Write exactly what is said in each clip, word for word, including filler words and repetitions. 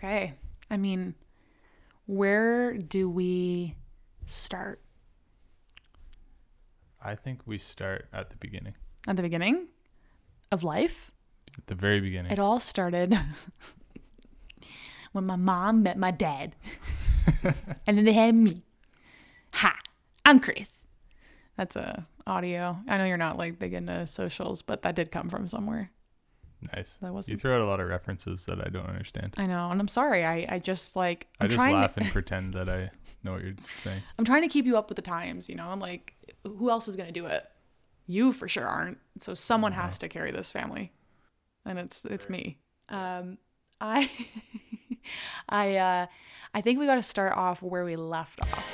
Okay. I mean, where do we start? I think we start at the beginning. At the beginning of life? At the very beginning. It all started when my mom met my dad. And then they had me. Hi, I'm Chris. That's a audio. I know you're not like big into socials, but that did come from somewhere. Nice. That wasn't... You throw out a lot of references that I don't understand. I know, and I'm sorry. I, I just like I'm I just trying laugh to... and pretend that I know what you're saying. I'm trying to keep you up with the times, you know. I'm like, who else is gonna do it? You for sure aren't. So someone has to carry this family, and it's it's me. Um, I I uh, I think we got to start off where we left off.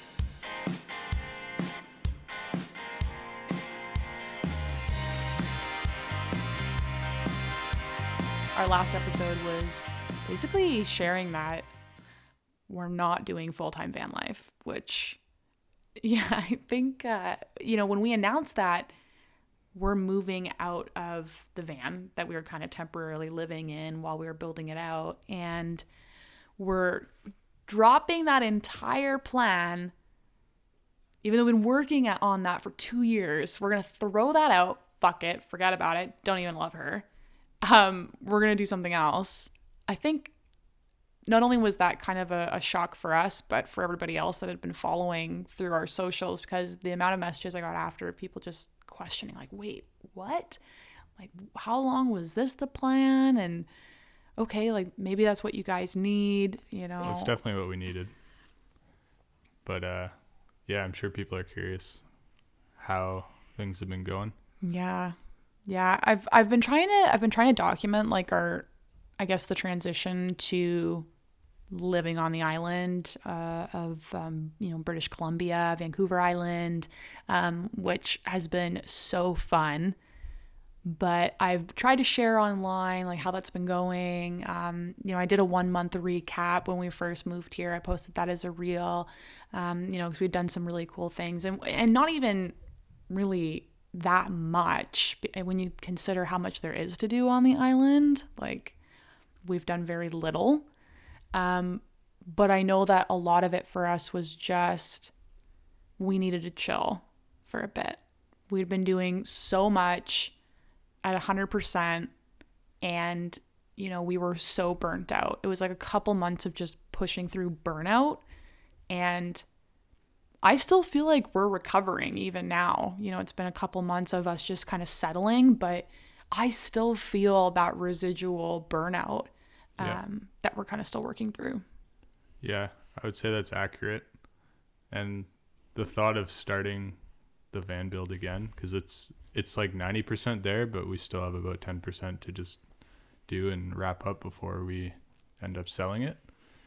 Our last episode was basically sharing that we're not doing full-time van life, which, yeah, I think, uh, you know, when we announced that we're moving out of the van that we were kind of temporarily living in while we were building it out, and we're dropping that entire plan, even though we've been working on that for two years, we're going to throw that out. Fuck it. Forget about it. Don't even love her. Um, we're going to do something else. I think not only was that kind of a, a shock for us, but for everybody else that had been following through our socials, because the amount of messages I got after people just questioning, like, wait, what? Like, how long was this the plan? And okay, like maybe that's what you guys need, you know? Well, it's definitely what we needed. But uh, yeah, I'm sure people are curious how things have been going. Yeah. Yeah, I've I've been trying to I've been trying to document like our, I guess, the transition to living on the island uh, of um, you know, British Columbia, Vancouver Island, um, which has been so fun. But I've tried to share online like how that's been going. Um, you know, I did a one month recap when we first moved here. I posted that as a reel, um, you know, because we've done some really cool things, and and not even really that much when you consider how much there is to do on the island. Like, we've done very little, um but I know that a lot of it for us was just we needed to chill for a bit. We'd been doing so much at one hundred percent, and you know, we were so burnt out. It was like a couple months of just pushing through burnout, and I still feel like we're recovering even now. You know, it's been a couple months of us just kind of settling, but I still feel that residual burnout um, yeah. that we're kind of still working through. Yeah, I would say that's accurate. And the thought of starting the van build again, because it's it's like ninety percent there, but we still have about ten percent to just do and wrap up before we end up selling it.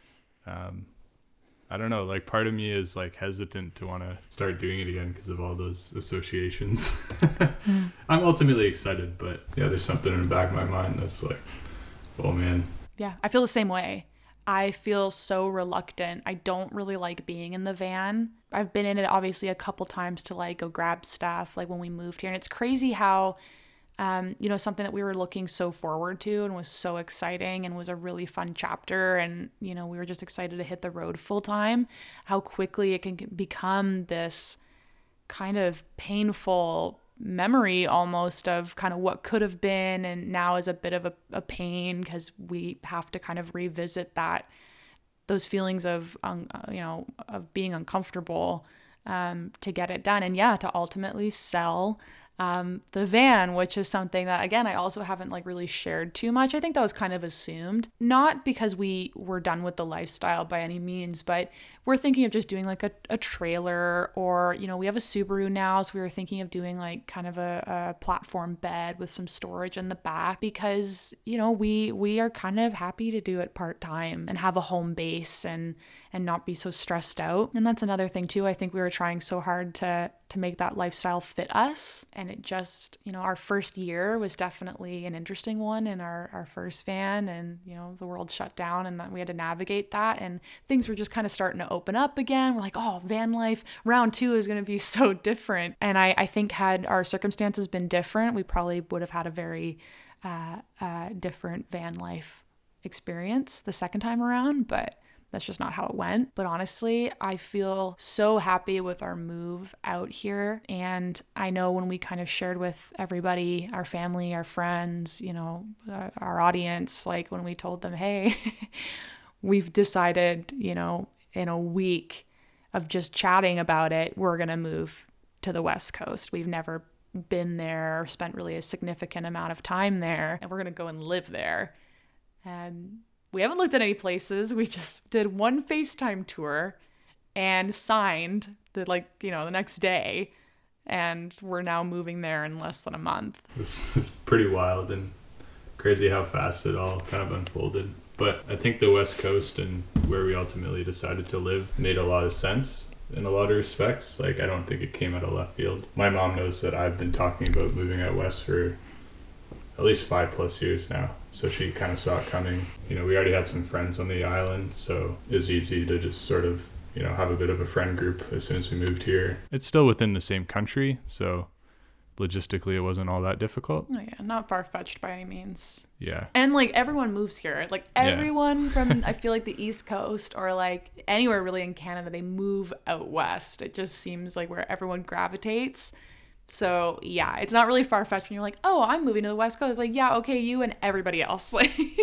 Um, I don't know, like part of me is like hesitant to want to start doing it again because of all those associations. mm. I'm ultimately excited, but yeah, there's something in the back of my mind that's like, oh man. Yeah, I feel the same way. I feel so reluctant. I don't really like being in the van. I've been in it obviously a couple times to like go grab stuff, like when we moved here. And it's crazy how, um, you know, something that we were looking so forward to and was so exciting and was a really fun chapter. And, you know, we were just excited to hit the road full time, how quickly it can become this kind of painful memory almost of kind of what could have been, and now is a bit of a, a pain because we have to kind of revisit that, those feelings of, um, you know, of being uncomfortable um, to get it done. And yeah, to ultimately sell um, the van, which is something that, again, I also haven't like really shared too much. I think that was kind of assumed, not because we were done with the lifestyle by any means, but we're thinking of just doing like a, a trailer, or, you know, we have a Subaru now. So we were thinking of doing like kind of a, a platform bed with some storage in the back, because, you know, we, we are kind of happy to do it part-time and have a home base and, and not be so stressed out. And that's another thing too. I think we were trying so hard to, to make that lifestyle fit us. And it just, you know, our first year was definitely an interesting one in our, our first van, and, you know, the world shut down and that we had to navigate that, and things were just kind of starting to open up again. We're like, oh, van life round two is going to be so different. And I, I think had our circumstances been different, we probably would have had a very uh, uh, different van life experience the second time around, but that's just not how it went. But honestly, I feel so happy with our move out here. And I know when we kind of shared with everybody, our family, our friends, you know, uh, our audience, like when we told them, hey, we've decided, you know, in a week of just chatting about it, we're going to move to the West Coast. We've never been there or spent really a significant amount of time there, and we're going to go and live there. And we haven't looked at any places. We just did one FaceTime tour and signed the, like, you know, the next day. And we're now moving there in less than a month. This is pretty wild and crazy how fast it all kind of unfolded. But I think the West Coast and where we ultimately decided to live made a lot of sense in a lot of respects. Like, I don't think it came out of left field. My mom knows that I've been talking about moving out west for at least five plus years now. So she kind of saw it coming. You know, we already had some friends on the island, so it was easy to just sort of, you know, have a bit of a friend group as soon as we moved here. It's still within the same country, so logistically it wasn't all that difficult. Oh yeah, not far-fetched by any means. Yeah. And like everyone moves here. Like everyone yeah. from I feel like the East Coast or like anywhere really in Canada, they move out west. It just seems like where everyone gravitates. So yeah, it's not really far-fetched when you're like, oh, I'm moving to the West Coast. It's like, yeah, okay, you and everybody else.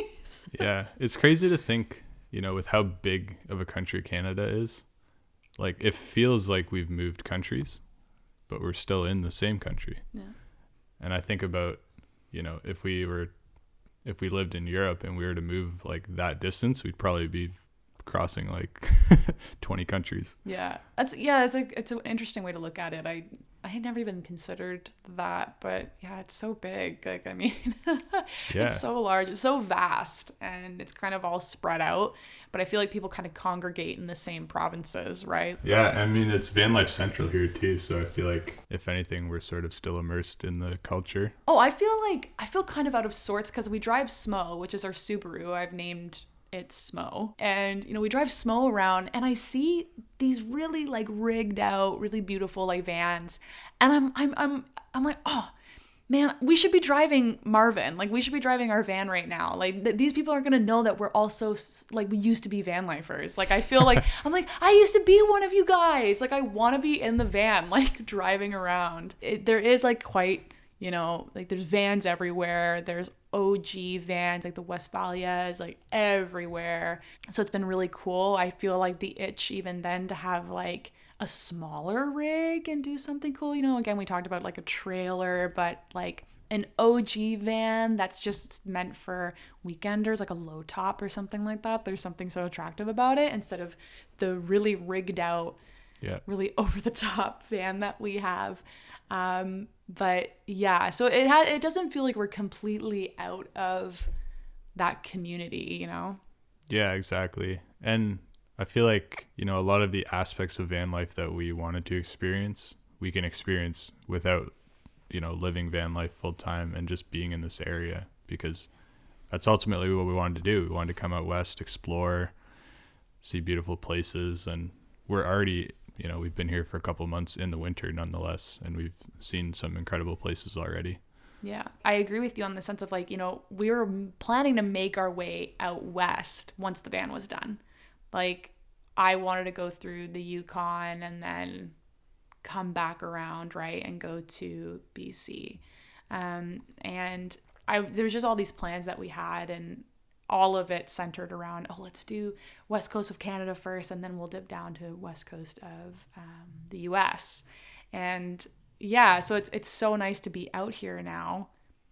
Yeah, it's crazy to think, you know, with how big of a country Canada is. Like, it feels like we've moved countries, but we're still in the same country. Yeah. And I think about, you know, if we were, if we lived in Europe and we were to move like that distance, we'd probably be crossing like twenty countries. Yeah, that's yeah, it's a it's an interesting way to look at it. I I had never even considered that, but yeah, it's so big. Like, I mean, yeah. It's so large, it's so vast, and it's kind of all spread out. But I feel like people kind of congregate in the same provinces, right? Yeah, I mean, it's van life central here too, so I feel like if anything, we're sort of still immersed in the culture. Oh, I feel like I feel kind of out of sorts because we drive Smo, which is our Subaru. I've named it's Smo, and you know, we drive Smo around and I see these really like rigged out, really beautiful like vans, and I'm I'm I'm I'm like, oh man, we should be driving Marvin. Like, we should be driving our van right now. Like, th- these people are gonna know that we're also like, we used to be van lifers. Like, I feel like I'm like, I used to be one of you guys. Like, I want to be in the van, like driving around. It, there is like quite, you know, like there's vans everywhere. There's O G vans, like the Westfalia is like everywhere. So it's been really cool. I feel like the itch even then to have like a smaller rig and do something cool. You know, again, we talked about like a trailer, but like an O G van that's just meant for weekenders, like a low top or something like that. There's something so attractive about it instead of the really rigged out, yeah, really over the top van that we have. Um, but yeah, so it had, it doesn't feel like we're completely out of that community, you know? Yeah, exactly. And I feel like, you know, a lot of the aspects of van life that we wanted to experience, we can experience without, you know, living van life full time and just being in this area, because that's ultimately what we wanted to do. We wanted to come out west, explore, see beautiful places, and we're already, you know, we've been here for a couple months in the winter nonetheless, and we've seen some incredible places already. Yeah, I agree with you on the sense of like, you know, we were planning to make our way out west once the van was done. Like, I wanted to go through the Yukon and then come back around, right, and go to B C. Um, and I there was just all these plans that we had, and all of it centered around, oh, let's do West Coast of Canada first, and then we'll dip down to West Coast of um, the U S. And yeah, so it's it's so nice to be out here now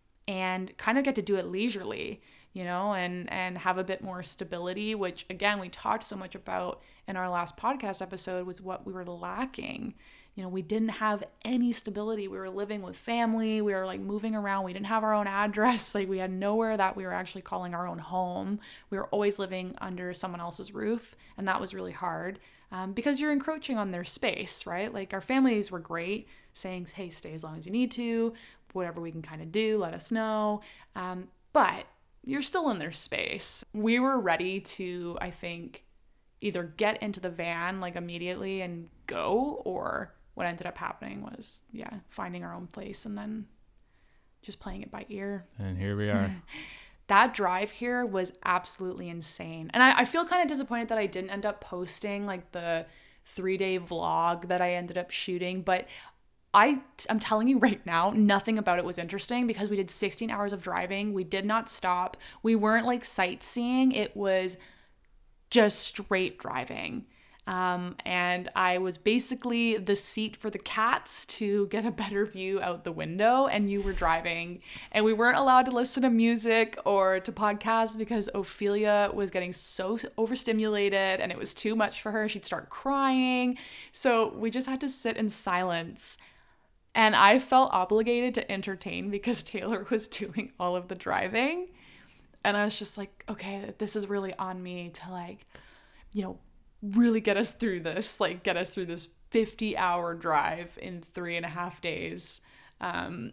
and kind of get to do it leisurely, you know, and, and have a bit more stability, which again, we talked so much about in our last podcast episode was what we were lacking. You know, we didn't have any stability. We were living with family. We were like moving around. We didn't have our own address. Like, we had nowhere that we were actually calling our own home. We were always living under someone else's roof. And that was really hard um, because you're encroaching on their space, right? Like, our families were great, saying, hey, stay as long as you need to, whatever we can kind of do, let us know. Um, but you're still in their space. We were ready to, I think, either get into the van like immediately and go, or what ended up happening was, yeah, finding our own place and then just playing it by ear. And here we are. that drive here was absolutely insane. And I, I feel kind of disappointed that I didn't end up posting like the three day vlog that I ended up shooting. But I, I'm telling you right now, nothing about it was interesting because we did sixteen hours of driving. We did not stop. We weren't like sightseeing. It was just straight driving. Um, and I was basically the seat for the cats to get a better view out the window, and you were driving, and we weren't allowed to listen to music or to podcasts because Ophelia was getting so overstimulated and it was too much for her. She'd start crying. So we just had to sit in silence. And I felt obligated to entertain because Taylor was doing all of the driving. And I was just like, okay, this is really on me to like, you know, really get us through this, like get us through this fifty hour drive in three and a half days. Um,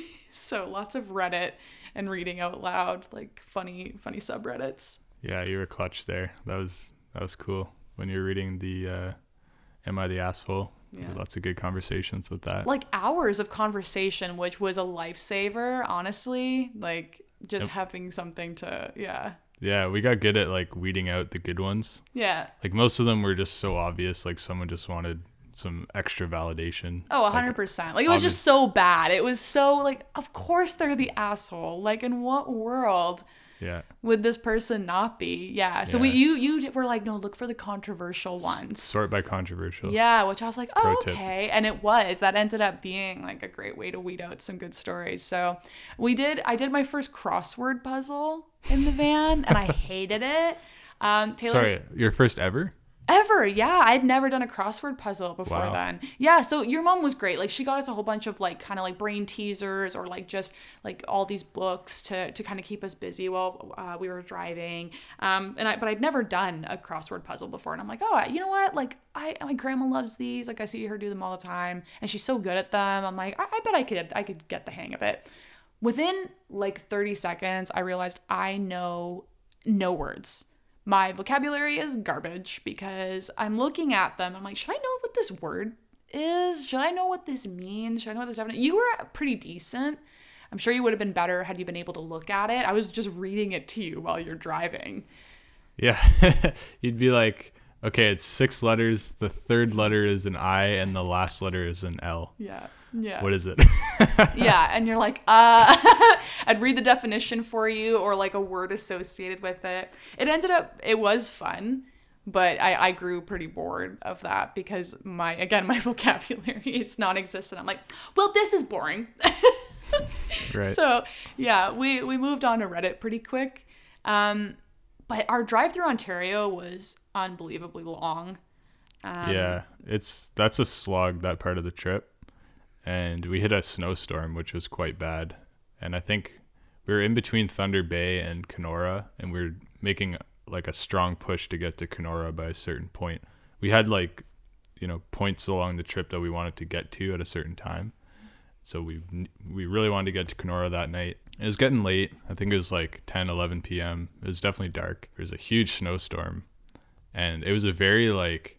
so lots of Reddit and reading out loud, like funny, funny subreddits. Yeah, you were clutch there. That was, that was cool. When you're reading the, uh, Am I the Asshole? Yeah. Lots of good conversations with that. Like hours of conversation, which was a lifesaver, honestly. Like just yep. having something to, yeah. Yeah, we got good at like weeding out the good ones. Yeah. Like most of them were just so obvious, like someone just wanted some extra validation. Oh, one hundred percent. Like, like it was obvious. Just so bad. It was so like, of course they're the asshole. Like in what world yeah. would this person not be? Yeah. So yeah. we you you were like, no, look for the controversial ones. Sort by controversial. Yeah, which I was like, oh, okay. And it was. That ended up being like a great way to weed out some good stories. So we did I did my first crossword puzzle in the van and I hated it. Um Taylor's, Sorry, your first ever? Ever, yeah. I'd never done a crossword puzzle before wow. then. Yeah, so your mom was great. Like she got us a whole bunch of like kind of like brain teasers or like just like all these books to to kind of keep us busy while uh, we were driving. Um, and I but I'd never done a crossword puzzle before, and I'm like, oh, you know what? Like I my grandma loves these. Like I see her do them all the time, and she's so good at them. I'm like, I, I bet I could I could get the hang of it. Within like thirty seconds, I realized I know no words. My vocabulary is garbage because I'm looking at them. I'm like, should I know what this word is? Should I know what this means? Should I know what this definition? You were pretty decent. I'm sure you would have been better had you been able to look at it. I was just reading it to you while you're driving. Yeah. You'd be like, okay, it's six letters. The third letter is an I and the last letter is an L. Yeah. Yeah. What is it? Yeah. And you're like, uh, I'd read the definition for you or like a word associated with it. It ended up, it was fun, but I, I grew pretty bored of that because my, again, my vocabulary is non-existent. I'm like, well, this is boring. Right. So yeah, we, we moved on to Reddit pretty quick. Um, but our drive through Ontario was unbelievably long. Um, yeah. It's, that's a slog, that part of the trip. And we hit a snowstorm, which was quite bad. And I think we were in between Thunder Bay and Kenora, and we were making like a strong push to get to Kenora by a certain point. We had like, you know, points along the trip that we wanted to get to at a certain time. So we we really wanted to get to Kenora that night. It was getting late. I think it was like ten, eleven p.m. It was definitely dark. There was a huge snowstorm. And it was a very like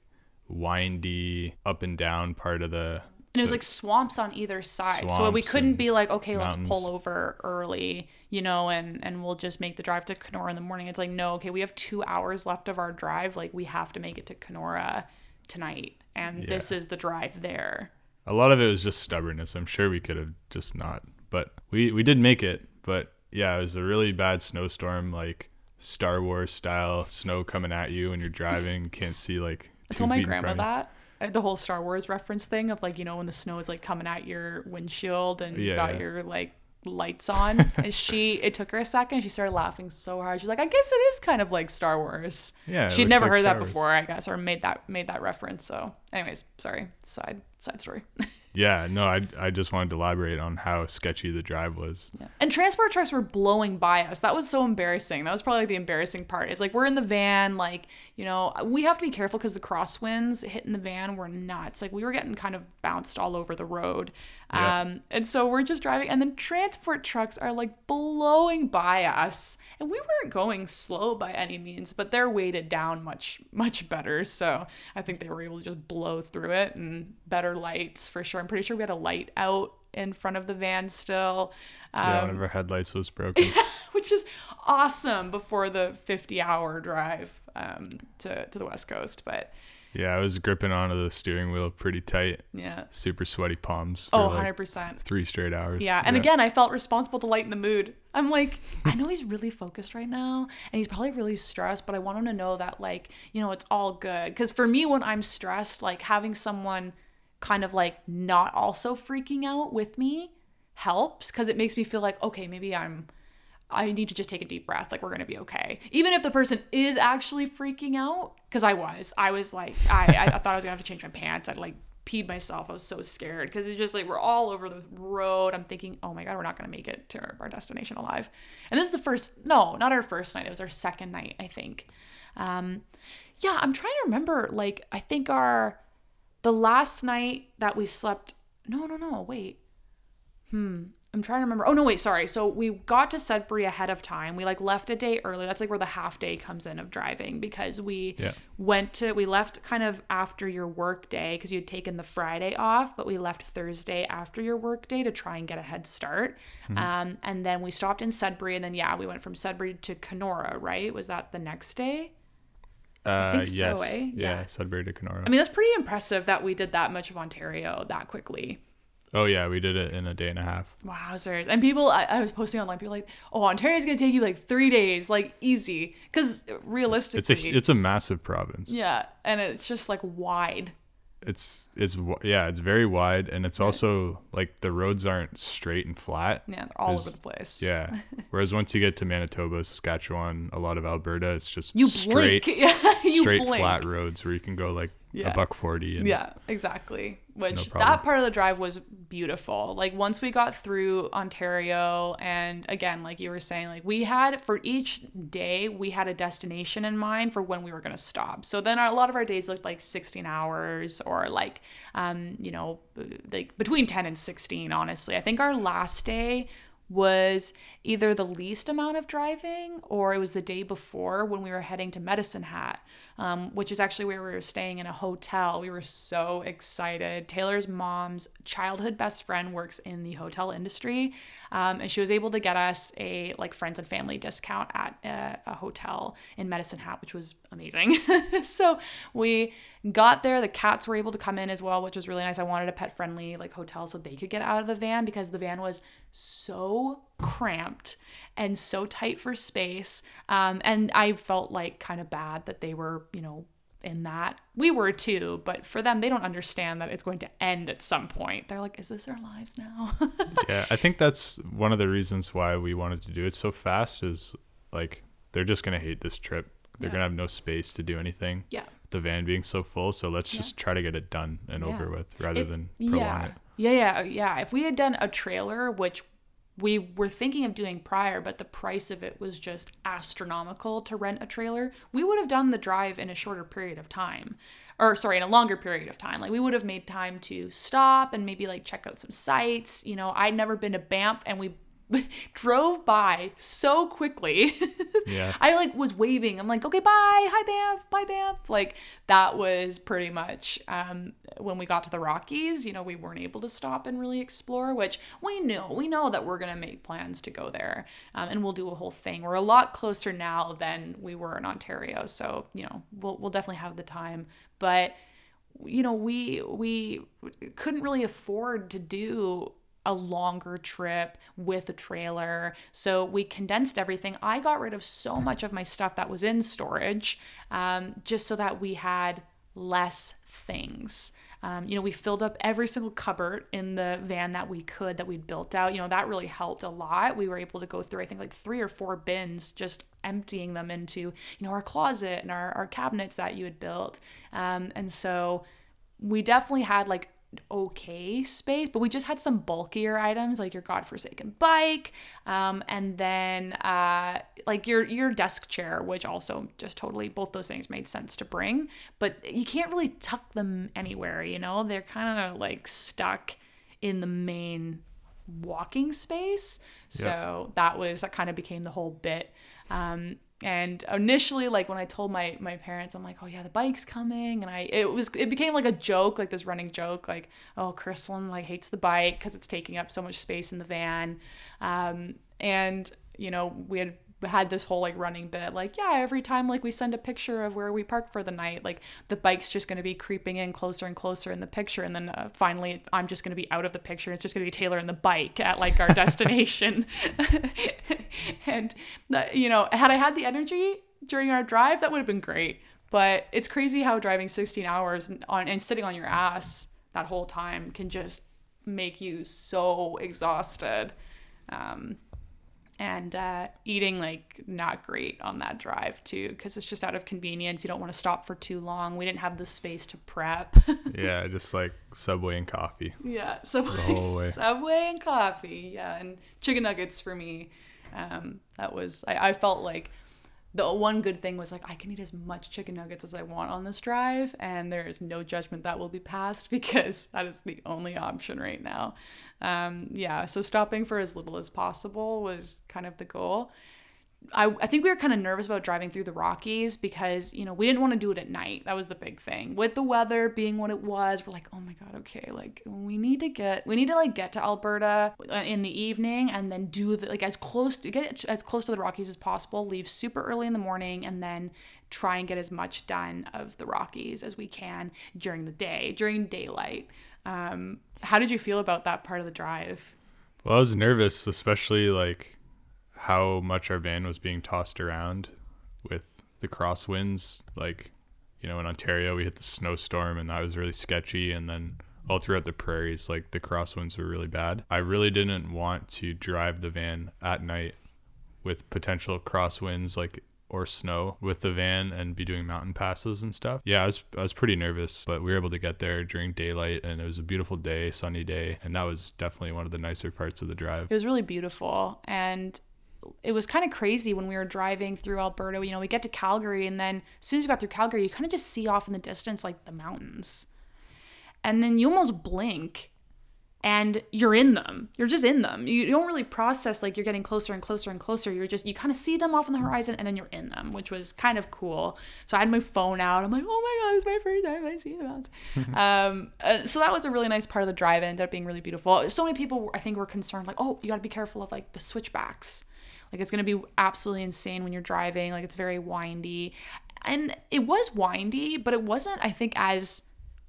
windy up and down part of the... And it was like swamps on either side. So we couldn't be like, okay, mountains. Let's pull over early, you know, and, and we'll just make the drive to Kenora in the morning. It's like, no, okay, we have two hours left of our drive. Like we have to make it to Kenora tonight. And yeah. This is the drive there. A lot of it was just stubbornness. I'm sure we could have just not. But we, we did make it. But yeah, it was a really bad snowstorm, like Star Wars style snow coming at you when you're driving. Can't see like I told my grandma that. The whole Star Wars reference thing of like, you know, when the snow is like coming at your windshield and you yeah, got yeah. your like lights on. And she, it took her a second. She started laughing so hard. She's like, I guess it is kind of like Star Wars. Yeah. She'd never like heard Star that Wars. before, I guess, or made that, made that reference. So anyways, sorry. Side, side story. Yeah, no, I I just wanted to elaborate on how sketchy the drive was. Yeah. And transport trucks were blowing by us. That was so embarrassing. That was probably like the embarrassing part. It's like we're in the van, like, you know, we have to be careful because the crosswinds hitting the van were nuts. Like we were getting kind of bounced all over the road. Yeah. Um, and so we're just driving and then transport trucks are like blowing by us. And we weren't going slow by any means, but they're weighted down much, much better. So I think they were able to just blow through it and better lights for sure. I'm pretty sure we had a light out in front of the van still. Um, yeah, one of our headlights was broken. Which is awesome before the fifty hour drive um, to, to the West Coast. But yeah, I was gripping onto the steering wheel pretty tight. yeah. Super sweaty palms. For Oh, like one hundred percent. three straight hours. Yeah. And again, I felt responsible to lighten the mood. I'm like, I know he's really focused right now and he's probably really stressed, but I want him to know that, like, you know, it's all good. Because for me, when I'm stressed, like having someone kind of like not also freaking out with me helps, because it makes me feel like, okay, maybe I'm I need to just take a deep breath. Like, we're going to be okay. Even if the person is actually freaking out, because I was. I was like, I, I thought I was going to have to change my pants. I'd like peed myself. I was so scared because it's just like we're all over the road. I'm thinking, oh my God, we're not going to make it to our, our destination alive. And this is the first, no, not our first night. It was our second night, I think. Um, yeah, I'm trying to remember. Like, I think our, the last night that we slept, no, no, no, wait. Hmm. I'm trying to remember. Oh, no, wait, sorry. So we got to Sudbury ahead of time. We like left a day early. That's like where the half day comes in of driving, because we yeah. went to, we left kind of after your work day because you had taken the Friday off, but we left Thursday after your work day to try and get a head start. Mm-hmm. Um, and then we stopped in Sudbury, and then, yeah, we went from Sudbury to Kenora, right? Was that the next day? Uh, I think yes. so, eh? Yeah, Yeah. Sudbury to Kenora. I mean, that's pretty impressive that we did that much of Ontario that quickly. Oh, yeah, we did it in a day and a half. Wowzers. And people, I, I was posting online, people like, oh, Ontario's going to take you like three days, like easy. Because realistically. It's a, it's a massive province. Yeah. And it's just like wide. It's, it's yeah, it's very wide. And it's also like the roads aren't straight and flat. Yeah, they're all over the place. Yeah. Whereas once you get to Manitoba, Saskatchewan, a lot of Alberta, it's just you straight, blink. Yeah, you straight blink. flat roads where you can go like Yeah. a buck forty. And yeah, exactly. Which no that part of the drive was beautiful. Like once we got through Ontario, and again, like you were saying, like we had for each day, we had a destination in mind for when we were going to stop. So then our, a lot of our days looked like sixteen hours or like, um, you know, like between ten and sixteen, honestly. I think our last day was either the least amount of driving or it was the day before when we were heading to Medicine Hat, um, which is actually where we were staying in a hotel. We were so excited. Taylor's mom's childhood best friend works in the hotel industry, um, and she was able to get us a like friends and family discount at a, a hotel in Medicine Hat, which was amazing. So we got there. The cats were able to come in as well, which was really nice. I wanted a pet friendly like hotel so they could get out of the van because the van was so cramped and so tight for space. Um, and I felt like kind of bad that they were, you know, in that. We were too, but for them, they don't understand that it's going to end at some point. They're like, is this our lives now? Yeah, I think that's one of the reasons why we wanted to do it so fast is like, they're just going to hate this trip. They're yeah. going to have no space to do anything. Yeah. The van being so full. So let's yeah. just try to get it done and yeah. over with rather if, than prolong yeah. it. Yeah, yeah, yeah. If we had done a trailer, which we were thinking of doing prior, but the price of it was just astronomical to rent a trailer, we would have done the drive in a shorter period of time. Or sorry, in a longer period of time. Like we would have made time to stop and maybe like check out some sites. You know, I'd never been to Banff and we drove by so quickly. Yeah. I like was waving. I'm like, okay, bye. Hi, Banff. Bye, Banff. Like that was pretty much um, when we got to the Rockies, you know, we weren't able to stop and really explore, which we knew. We know that we're going to make plans to go there um, and we'll do a whole thing. We're a lot closer now than we were in Ontario. So, you know, we'll, we'll definitely have the time. But, you know, we, we couldn't really afford to do a longer trip with a trailer. So we condensed everything. I got rid of so much of my stuff that was in storage, um, just so that we had less things. Um, you know, we filled up every single cupboard in the van that we could, that we'd built out. You know, that really helped a lot. We were able to go through, I think, like three or four bins, just emptying them into, you know, our closet and our, our cabinets that you had built. Um, and so we definitely had like okay space, but we just had some bulkier items like your godforsaken bike, um, and then uh, like your your desk chair, which also just totally, both those things made sense to bring, but you can't really tuck them anywhere, you know, they're kind of like stuck in the main walking space. So yep. that was, that kind of became the whole bit. Um, And initially, like when I told my my parents, I'm like, oh yeah, the bike's coming, and I it was it became like a joke, like this running joke, like, oh, Chrislyn like hates the bike because it's taking up so much space in the van, um, and you know we had had this whole like running bit, like, yeah, every time like we send a picture of where we parked for the night, like the bike's just going to be creeping in closer and closer in the picture, and then uh, finally I'm just going to be out of the picture. It's just going to be Taylor and the bike at like our destination. And uh, you know, had I had the energy during our drive, that would have been great. But it's crazy how driving sixteen hours on and sitting on your ass that whole time can just make you so exhausted. Um, and uh, eating like not great on that drive too, because it's just out of convenience. You don't want to stop for too long. We didn't have the space to prep. Yeah, just like Subway and coffee. Yeah, Subway, Subway and coffee. Yeah, and chicken nuggets for me. Um, that was I, I felt like the one good thing was like I can eat as much chicken nuggets as I want on this drive, and there is no judgment that will be passed because that is the only option right now. Um, yeah, so stopping for as little as possible was kind of the goal. I, I think we were kind of nervous about driving through the Rockies because, you know, we didn't want to do it at night. That was the big thing. With the weather being what it was, we're like, oh my God, okay, like we need to get, we need to like get to Alberta in the evening and then do the, like as close to, get as close to the Rockies as possible, leave super early in the morning, and then try and get as much done of the Rockies as we can during the day, during daylight. Um, how did you feel about that part of the drive? Well, I was nervous, especially like how much our van was being tossed around with the crosswinds. Like, you know, in Ontario, we hit the snowstorm and that was really sketchy. And then all throughout the prairies, like the crosswinds were really bad. I really didn't want to drive the van at night with potential crosswinds, like, or snow with the van and be doing mountain passes and stuff. Yeah, I was I was pretty nervous, but we were able to get there during daylight, and it was a beautiful day, sunny day, and that was definitely one of the nicer parts of the drive. It was really beautiful, and it was kind of crazy when we were driving through Alberta. You know, we get to Calgary, and then as soon as we got through Calgary, you kind of just see off in the distance like the mountains, and then you almost blink and you're in them. You're just in them. You don't really process like you're getting closer and closer and closer. You're just, you kind of see them off on the horizon and then you're in them, which was kind of cool. So I had my phone out. I'm like, oh my God, it's my first time I see the mountains. um, uh, so that was a really nice part of the drive. It ended up being really beautiful. So many people, I think, were concerned like, oh, you got to be careful of like the switchbacks. Like it's going to be absolutely insane when you're driving. Like it's very windy. And it was windy, but it wasn't, I think, as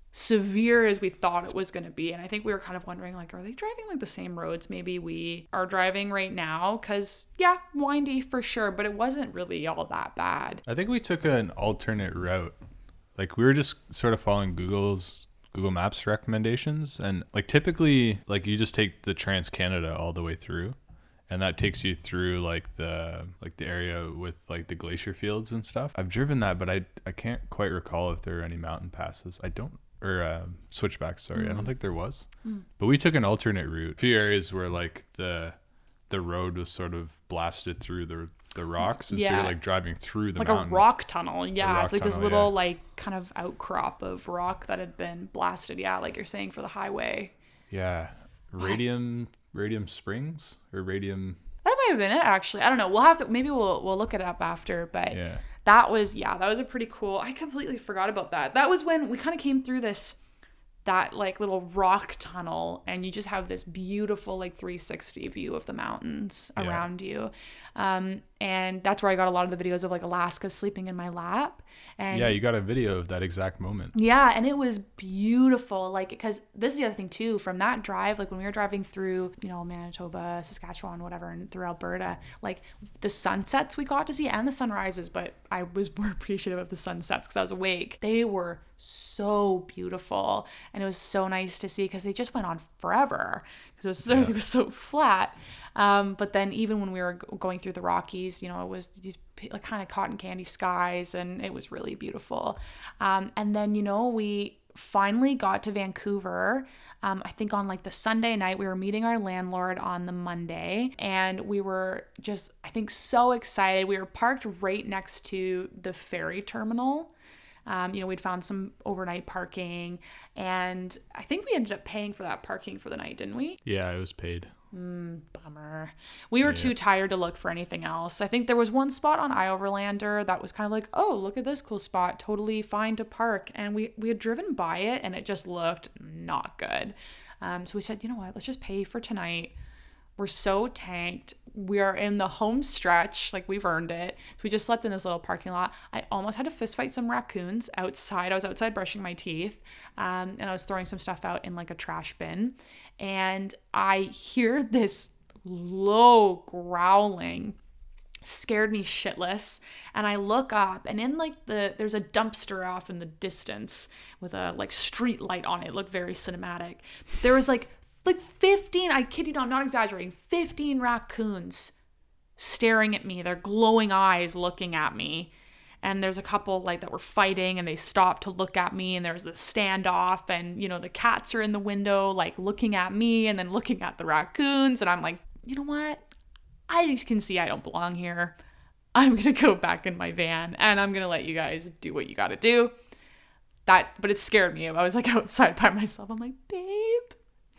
severe as we thought it was going to be. And I think we were kind of wondering like, are they driving like the same roads maybe we are driving right now? Because yeah, windy for sure, but it wasn't really all that bad. I think we took an alternate route. Like we were just sort of following Google's Google Maps recommendations, and like typically like you just take the Trans-Canada all the way through, and that takes you through like the like the area with like the glacier fields and stuff. I've driven that, but I I can't quite recall if there are any mountain passes. I don't or uh, switchbacks, sorry. Mm. I don't think there was. Mm. But we took an alternate route. A few areas where like the the road was sort of blasted through the the rocks, and yeah. so you're like driving through the like mountain. a rock tunnel. Yeah, rock it's like tunnel, this little yeah. like kind of outcrop of rock that had been blasted. Yeah, like you're saying for the highway. Yeah, Radium Radium Springs or Radium. That might have been it actually. I don't know. We'll have to maybe we'll we'll look it up after, but yeah. That was, yeah, that was a pretty cool, I completely forgot about that. That was when we kind of came through this, that like little rock tunnel, and you just have this beautiful like three sixty view of the mountains yeah. around you. Um, and that's where I got a lot of the videos of like Alaska sleeping in my lap. And yeah, you got a video of that exact moment. Yeah, and it was beautiful. Like, because this is the other thing too, from that drive, like when we were driving through, you know, Manitoba, Saskatchewan, whatever, and through Alberta, like the sunsets we got to see and the sunrises, but I was more appreciative of the sunsets because I was awake. They were so beautiful, and it was so nice to see because they just went on forever because it was so, yeah. it was so flat. Um, but then even when we were g- going through the Rockies, you know, it was these like kind of cotton candy skies, and it was really beautiful. Um, and then, you know, we finally got to Vancouver. Um, I think on like the Sunday night, we were meeting our landlord on the Monday, and we were just, I think, so excited. We were parked right next to the ferry terminal. Um, you know, we'd found some overnight parking, and I think we ended up paying for that parking for the night, didn't we? Yeah, it was paid. Mm, bummer. We were Yeah. too tired to look for anything else. I think there was one spot on iOverlander that was kind of like, oh, look at this cool spot. Totally fine to park. And we, we had driven by it and it just looked not good. Um, so we said, you know what, let's just pay for tonight. We're so tanked. We are in the home stretch. Like, we've earned it. So we just slept in this little parking lot. I almost had to fist fight some raccoons outside. I was outside brushing my teeth. Um, and I was throwing some stuff out in like a trash bin. And I hear this low growling, scared me shitless. And I look up, and in like the, there's a dumpster off in the distance with a like street light on it. It looked very cinematic. There was like, like fifteen, I kid you not, I'm not exaggerating, fifteen raccoons staring at me, their glowing eyes looking at me. And there's a couple like that were fighting, and they stopped to look at me, and there was this standoff, and you know, the cats are in the window like looking at me and then looking at the raccoons, and I'm like, you know what? I can see I don't belong here. I'm going to go back in my van and I'm going to let you guys do what you got to do. That, but it scared me. I was like outside by myself. I'm like, babe,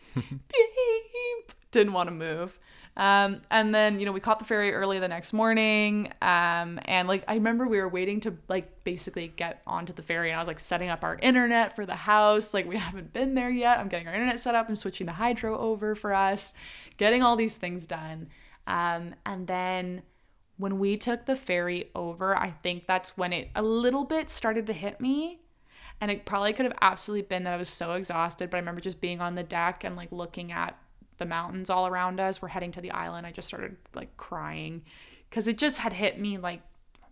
babe. Didn't want to move. Um, and then, you know, we caught the ferry early the next morning. Um, and like, I remember we were waiting to like basically get onto the ferry, and I was like setting up our internet for the house. Like, we haven't been there yet. I'm getting our internet set up. I'm switching the hydro over for us, getting all these things done. Um, and then when we took the ferry over, I think that's when it a little bit started to hit me. And it probably could have absolutely been that I was so exhausted, but I remember just being on the deck and like looking at the mountains all around us. We're heading to the island. I just started like crying because it just had hit me like,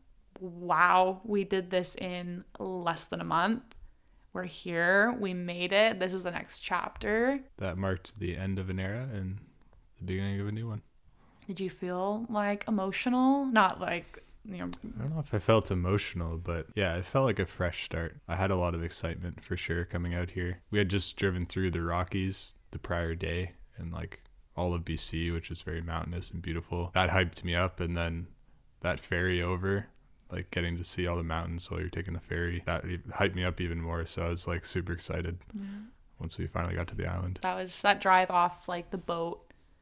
wow, we did this in less than a month. We're here. We made it. This is the next chapter. That marked the end of an era and the beginning of a new one. Did you feel like emotional? Not like, you know. I don't know if I felt emotional, but yeah, it felt like a fresh start. I had a lot of excitement for sure coming out here. We had just driven through the Rockies the prior day and like all of B C, which is very mountainous and beautiful. That hyped me up. And then that ferry over, like getting to see all the mountains while you're taking the ferry, that hyped me up even more. So I was like super excited yeah. once we finally got to the island. That was that drive off like the boat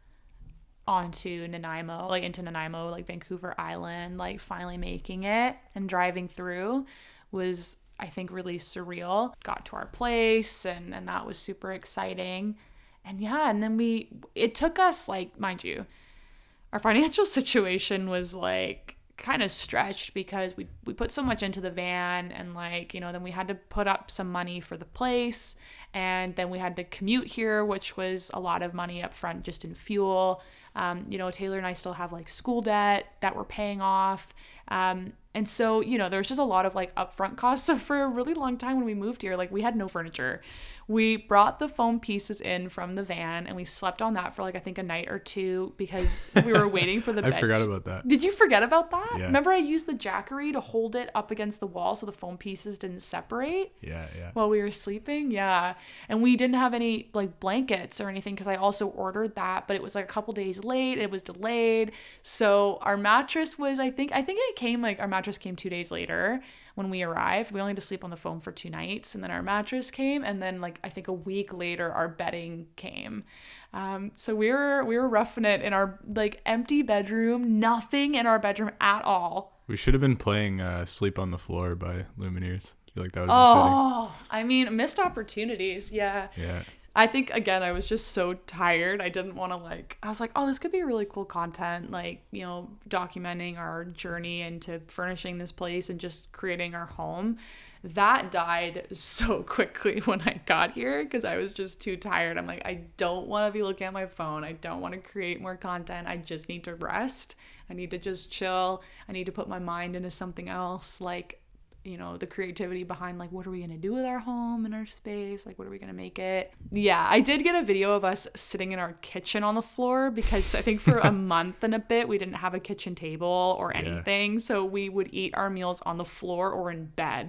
onto Nanaimo, like into Nanaimo, like Vancouver Island, like finally making it and driving through was, I think, really surreal. Got to our place and, and that was super exciting. And yeah, and then we, it took us like, mind you, our financial situation was like kind of stretched because we, we put so much into the van and like, you know, then we had to put up some money for the place. And then we had to commute here, which was a lot of money up front just in fuel. Um, you know, Taylor and I still have like school debt that we're paying off. Um, and so, you know, there was just a lot of like upfront costs. So for a really long time when we moved here, like we had no furniture. We brought the foam pieces in from the van and we slept on that for like, I think a night or two because we were waiting for the I bed. forgot about that. Did you forget about that? Yeah. Remember I used the Jackery to hold it up against the wall so the foam pieces didn't separate? Yeah, yeah. While we were sleeping? Yeah. And we didn't have any like blankets or anything because I also ordered that, but it was like a couple days late. It was delayed. So our mattress was, I think, I think it came like, our mattress came two days later when we arrived. We only had to sleep on the foam for two nights and then our mattress came. And then like, I think a week later, our bedding came. Um, so we were, we were roughing it in our like empty bedroom, nothing in our bedroom at all. We should have been playing uh, Sleep on the Floor by Lumineers. I feel like that was Oh, I mean, missed opportunities. Yeah. Yeah. I think, again, I was just so tired. I didn't want to, like, I was like, oh, this could be really cool content, like, you know, documenting our journey into furnishing this place and just creating our home. That died so quickly when I got here because I was just too tired. I'm like, I don't want to be looking at my phone. I don't want to create more content. I just need to rest. I need to just chill. I need to put my mind into something else, like, you know, the creativity behind like, what are we going to do with our home and our space? Like, what are we going to make it? Yeah, I did get a video of us sitting in our kitchen on the floor because I think for a month and a bit, we didn't have a kitchen table or anything. Yeah. So we would eat our meals on the floor or in bed.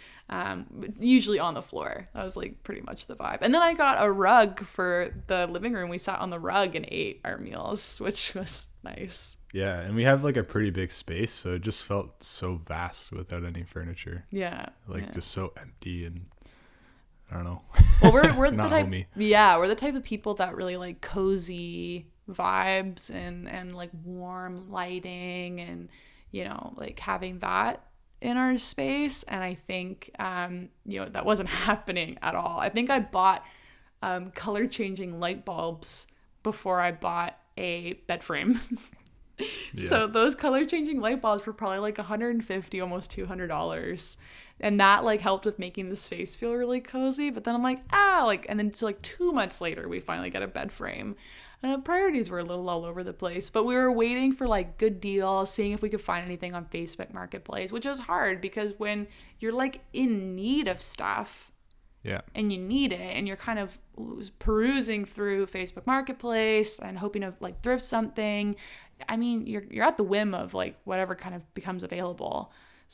Um, usually on the floor. That was like pretty much the vibe. And then I got a rug for the living room. We sat on the rug and ate our meals, which was nice. Yeah, and we have like a pretty big space, so it just felt so vast without any furniture. Yeah. Like yeah. just so empty and I don't know. Well, we're we're the Not type homey. Yeah, we're the type of people that really like cozy vibes and and like warm lighting and, you know, like having that in our space. And I think um you know that wasn't happening at all. I think I bought um color changing light bulbs before I bought a bed frame. Yeah. So those color changing light bulbs were probably like one hundred fifty dollars, almost two hundred dollars. And that like helped with making the space feel really cozy. But then I'm like, ah, like, and then so like two months later, we finally get a bed frame. Uh, priorities were a little all over the place, but we were waiting for like good deals, seeing if we could find anything on Facebook Marketplace, which is hard because when you're like in need of stuff, yeah, and you need it, and you're kind of perusing through Facebook Marketplace and hoping to like thrift something, I mean, you're you're at the whim of like whatever kind of becomes available.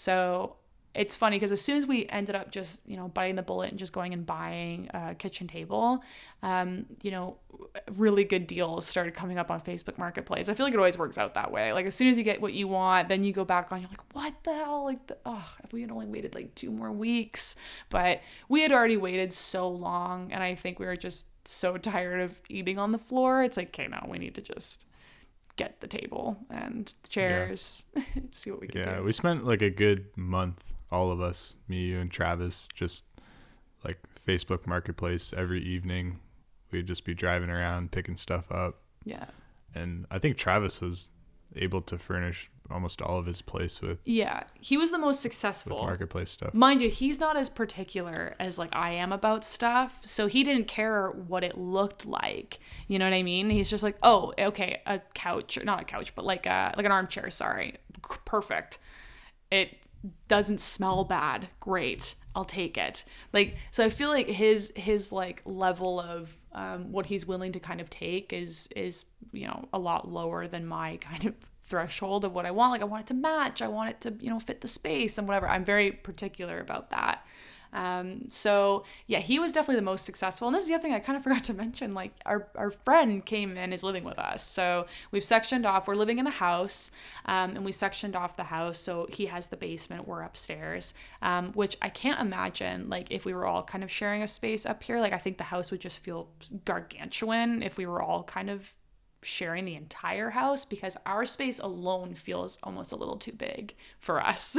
So it's funny because as soon as we ended up just, you know, biting the bullet and just going and buying a kitchen table, um, you know, really good deals started coming up on Facebook Marketplace. I feel like it always works out that way. Like as soon as you get what you want, then you go back on, you're like, what the hell? Like, the, oh, if we had only waited like two more weeks. But we had already waited so long, and I think we were just so tired of eating on the floor. It's like, okay, now we need to just get the table and the chairs, yeah. See what we can yeah, do. Yeah, we spent like a good month, all of us, me, you, and Travis, just like Facebook Marketplace every evening. We'd just be driving around, picking stuff up. Yeah. And I think Travis was able to furnish almost all of his place with yeah he was the most successful with Marketplace stuff. Mind you, he's not as particular as like I am about stuff, so he didn't care what it looked like, you know what I mean? He's just like, oh, okay, a couch, not a couch, but like a like an armchair, sorry, perfect, it doesn't smell bad, great, I'll take it. Like, so I feel like his his like level of um what he's willing to kind of take is is you know a lot lower than my kind of threshold of what I want. Like I want it to match, I want it to, you know, fit the space and whatever. I'm very particular about that. Um, so yeah, he was definitely the most successful. And this is the other thing I kind of forgot to mention, like our, our friend came and is living with us. So we've sectioned off, we're living in a house, um, and we sectioned off the house. So he has the basement, we're upstairs, um, which I can't imagine, like if we were all kind of sharing a space up here, like I think the house would just feel gargantuan if we were all kind of sharing the entire house, because our space alone feels almost a little too big for us.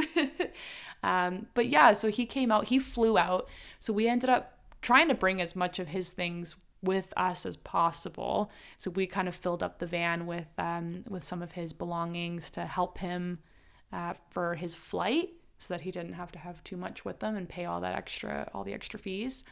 um, but yeah, so he came out, he flew out. So we ended up trying to bring as much of his things with us as possible. So we kind of filled up the van with um, with some of his belongings to help him uh, for his flight, so that he didn't have to have too much with them and pay all that extra, all the extra fees.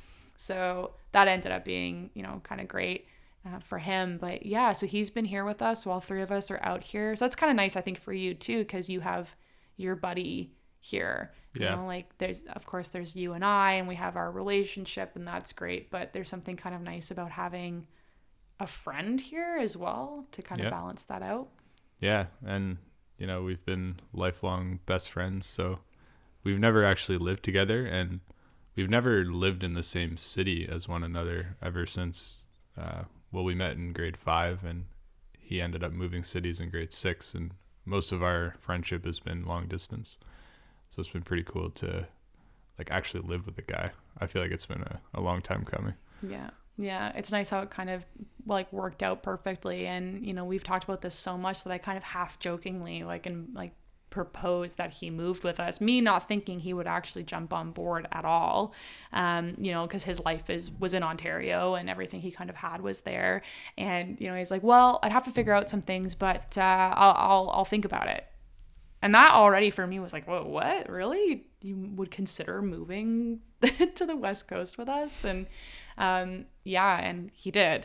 So that ended up being, you know, kind of great. Uh, for him. But yeah, so he's been here with us, so all three of us are out here. So that's kind of nice, I think, for you too, because you have your buddy here. Yeah. You know, like there's, of course, there's you and I, and we have our relationship, and that's great. But there's something kind of nice about having a friend here as well to kind yeah. of balance that out. Yeah, and you know, we've been lifelong best friends, so we've never actually lived together, and we've never lived in the same city as one another ever since. Uh, well, we met in grade five, and he ended up moving cities in grade six, and most of our friendship has been long distance. So it's been pretty cool to like actually live with the guy. I feel like it's been a, a long time coming. Yeah. Yeah. It's nice how it kind of like worked out perfectly. And, you know, we've talked about this so much that I kind of half jokingly like and like proposed that he moved with us, me not thinking he would actually jump on board at all, um you know, because his life is was in Ontario and everything he kind of had was there. And you know, he's like, well, I'd have to figure out some things, but uh I'll I'll, I'll think about it. And that already for me was like, whoa, what, really, you would consider moving to the West Coast with us? And um yeah, and he did.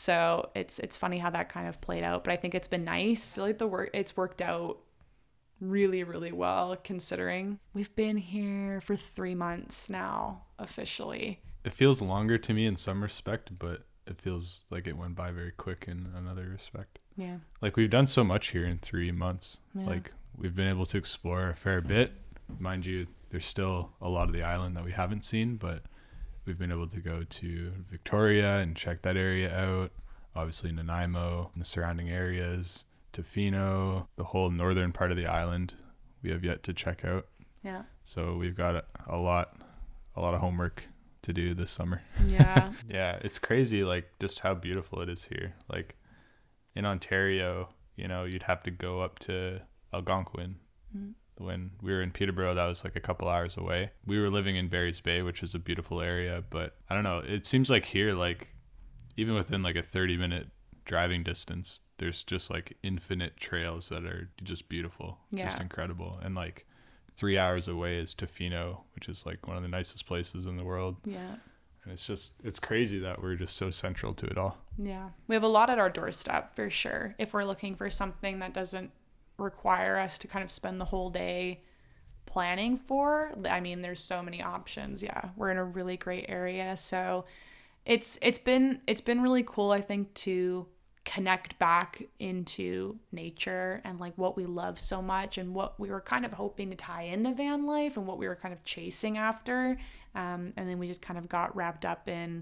So it's it's funny how that kind of played out, but I think it's been nice. I feel like the work it's worked out really, really well, considering we've been here for three months now, officially. It feels longer to me in some respect, but it feels like it went by very quick in another respect. Yeah. Like we've done so much here in three months. Yeah. Like we've been able to explore a fair bit. Mind you, there's still a lot of the island that we haven't seen, but we've been able to go to Victoria and check that area out. Obviously Nanaimo and the surrounding areas. Tofino, the whole northern part of the island we have yet to check out. Yeah. So we've got a, a lot a lot of homework to do this summer. Yeah. Yeah, it's crazy like just how beautiful it is here. Like in Ontario, you know, you'd have to go up to Algonquin. Mm. When we were in Peterborough, that was like a couple hours away. We were living in Barry's Bay, which is a beautiful area, but I don't know. It seems like here, like even within like a thirty minute driving distance, there's just like infinite trails that are just beautiful, yeah. just incredible. And like three hours away is Tofino, which is like one of the nicest places in the world. Yeah. And it's just, it's crazy that we're just so central to it all. Yeah. We have a lot at our doorstep for sure. If we're looking for something that doesn't require us to kind of spend the whole day planning for, I mean, there's so many options. Yeah. We're in a really great area. So it's, it's been, it's been really cool, I think, to connect back into nature and like what we love so much and what we were kind of hoping to tie into van life and what we were kind of chasing after. Um, and then we just kind of got wrapped up in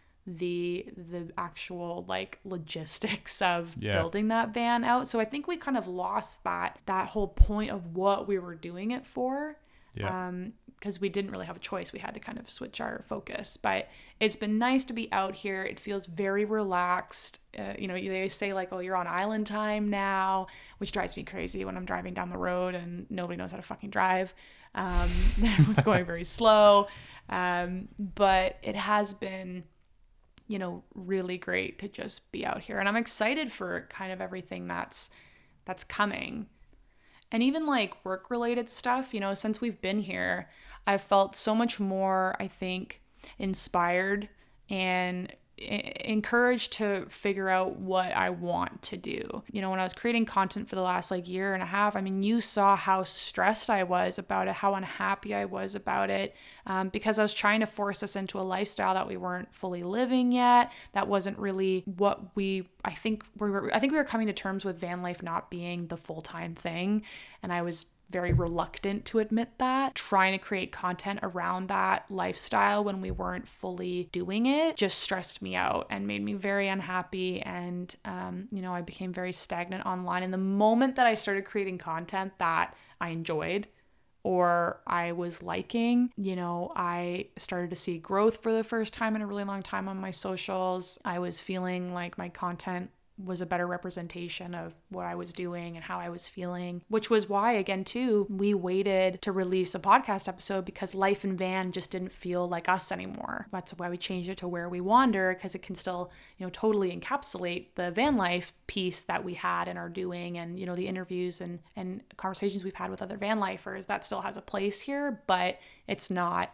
the the actual like logistics of yeah. building that van out. So I think we kind of lost that that whole point of what we were doing it for. Yeah. Um, because we didn't really have a choice. We had to kind of switch our focus. But it's been nice to be out here. It feels very relaxed. Uh, you know, they say like, oh, you're on island time now, which drives me crazy when I'm driving down the road and nobody knows how to fucking drive. Um, everyone's going very slow. Um, but it has been, you know, really great to just be out here. And I'm excited for kind of everything that's that's coming. And even like work related stuff, you know, since we've been here, I've felt so much more, I think, inspired and encouraged to figure out what I want to do. You know, when I was creating content for the last like year and a half, I mean, you saw how stressed I was about it, how unhappy I was about it, um, because I was trying to force us into a lifestyle that we weren't fully living yet. That wasn't really what we, I think we were, I think we were coming to terms with van life not being the full-time thing. And I was very reluctant to admit that. Trying to create content around that lifestyle when we weren't fully doing it just stressed me out and made me very unhappy. And, um, you know, I became very stagnant online. And the moment that I started creating content that I enjoyed or I was liking, you know, I started to see growth for the first time in a really long time on my socials. I was feeling like my content was a better representation of what I was doing and how I was feeling, which was why, again, too, we waited to release a podcast episode because life in van just didn't feel like us anymore. That's why we changed it to Where We Wander, because it can still, you know, totally encapsulate the van life piece that we had and are doing, and, you know, the interviews and, and conversations we've had with other van lifers. That still has a place here, but it's not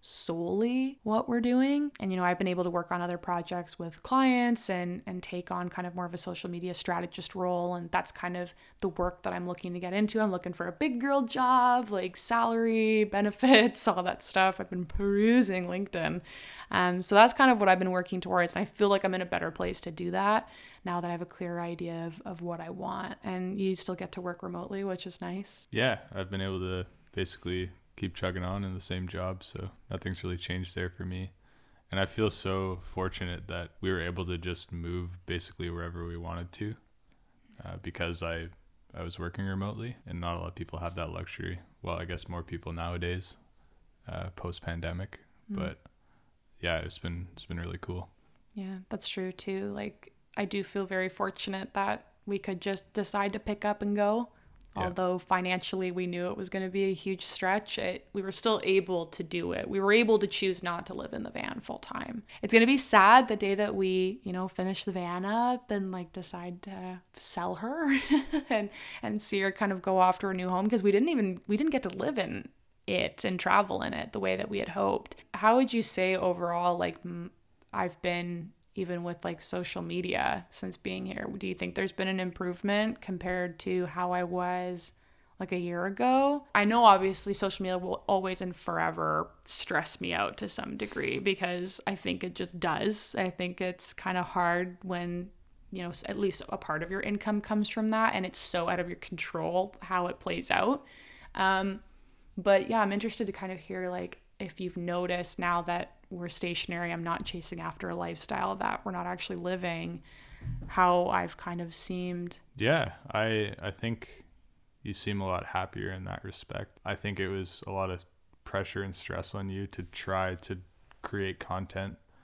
solely what we're doing. And, you know, I've been able to work on other projects with clients and and take on kind of more of a social media strategist role. And that's kind of the work that I'm looking to get into. I'm looking for a big girl job, like salary, benefits, all that stuff. I've been perusing LinkedIn. Um, so that's kind of what I've been working towards. And I feel like I'm in a better place to do that now that I have a clear idea of, of what I want. And you still get to work remotely, which is nice. Yeah, I've been able to basically keep chugging on in the same job, so nothing's really changed there for me. And I feel so fortunate that we were able to just move basically wherever we wanted to, uh, because I I was working remotely, and not a lot of people have that luxury. Well, I guess more people nowadays, uh, post-pandemic. Mm. But yeah, it's been it's been really cool. Yeah, that's true too. Like, I do feel very fortunate that we could just decide to pick up and go. Yeah. Although financially we knew it was going to be a huge stretch, it, we were still able to do it. We were able to choose not to live in the van full time. It's going to be sad the day that we, you know, finish the van up and like decide to sell her and and see her kind of go off to her new home, because we didn't even we didn't get to live in it and travel in it the way that we had hoped. How would you say overall, like, I've been, even with like social media since being here, do you think there's been an improvement compared to how I was like a year ago? I know obviously social media will always and forever stress me out to some degree, because I think it just does. I think it's kind of hard when, you know, at least a part of your income comes from that, and it's so out of your control how it plays out. Um, but yeah, I'm interested to kind of hear like if you've noticed now that we're stationary, I'm not chasing after a lifestyle that we're not actually living, how I've kind of seemed. Yeah, I I think you seem a lot happier in that respect. I think it was a lot of pressure and stress on you to try to create content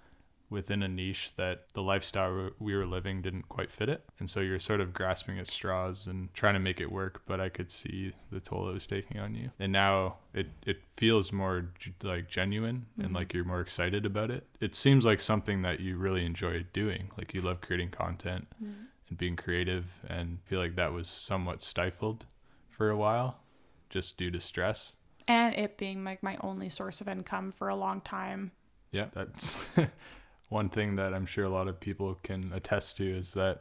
within a niche that the lifestyle we were living didn't quite fit it. And so you're sort of grasping at straws and trying to make it work, but I could see the toll it was taking on you. And now it, it feels more g- like genuine mm-hmm. and like you're more excited about it. It seems like something that you really enjoy doing. Like you love creating content mm-hmm. and being creative, and feel like that was somewhat stifled for a while just due to stress. And it being like my only source of income for a long time. Yeah, that's one thing that I'm sure a lot of people can attest to, is that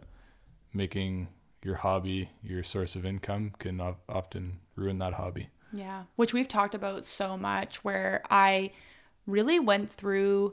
making your hobby your source of income can o- often ruin that hobby. Yeah, which we've talked about so much, where I really went through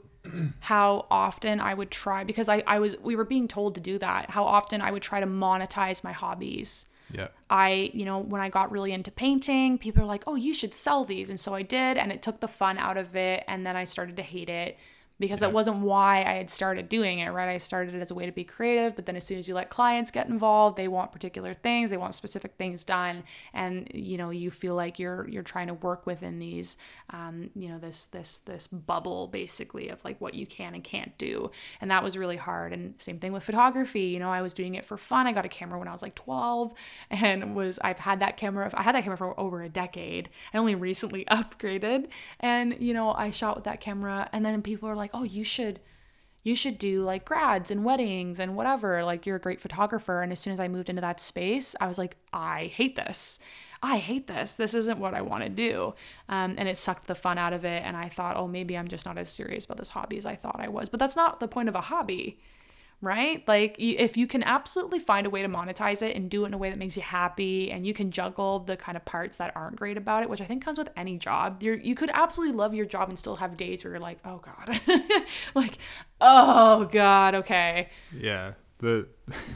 how often I would try, because I, I was, we were being told to do that, how often I would try to monetize my hobbies. Yeah. I, you know, when I got really into painting, people are like, oh, you should sell these. And so I did, and it took the fun out of it. And then I started to hate it, because yeah. it wasn't why I had started doing it, right? I started it as a way to be creative, but then as soon as you let clients get involved, they want particular things, they want specific things done, and you know, you feel like you're you're trying to work within these, um, you know, this this this bubble basically of like what you can and can't do, and that was really hard. And same thing with photography. You know, I was doing it for fun. I got a camera when I was like twelve, and was I've had that camera. I had that camera for over a decade. I only recently upgraded, and you know, I shot with that camera, and then people are like, oh, you should you should do like grads and weddings and whatever, like you're a great photographer. And as soon as I moved into that space, I was like, I hate this. I hate this. This isn't what I want to do. Um, and it sucked the fun out of it. And I thought, oh, maybe I'm just not as serious about this hobby as I thought I was. But that's not the point of a hobby, right? Like if you can absolutely find a way to monetize it and do it in a way that makes you happy, and you can juggle the kind of parts that aren't great about it, which I think comes with any job. You're, you could absolutely love your job and still have days where you're like, oh God, like, oh God. Okay. Yeah. The,